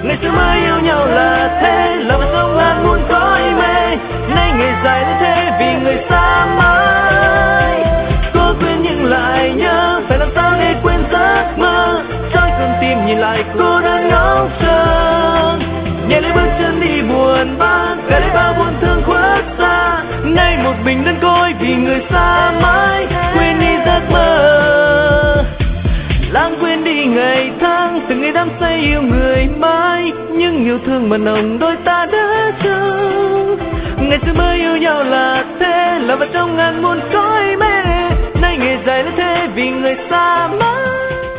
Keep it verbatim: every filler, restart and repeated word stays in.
Ngày xưa mới yêu nhau là thế, là vào trong ngàn muôn cõi mê. Nay ngày dài đến thế vì người xa mãi. Cố quên nhưng lại nhớ, phải làm sao để quên giấc mơ. Trói con tim nhìn lại cô đơn ngóng chờ. Nhẹ lấy bước chân đi buồn bã, cả đây bao buồn thương khuất xa. Nay một mình đơn côi vì người xa mãi. Quên đi giấc mơ, lãng quên đi ngày tháng, từng ngày đắm say yêu người mãi. Nhưng yêu thương mà nồng đôi ta đã trao. Ngày xưa mới yêu nhau là thế, là vào trong ngàn muôn cõi mê. Nay ngày dài đến thế vì người xa mãi.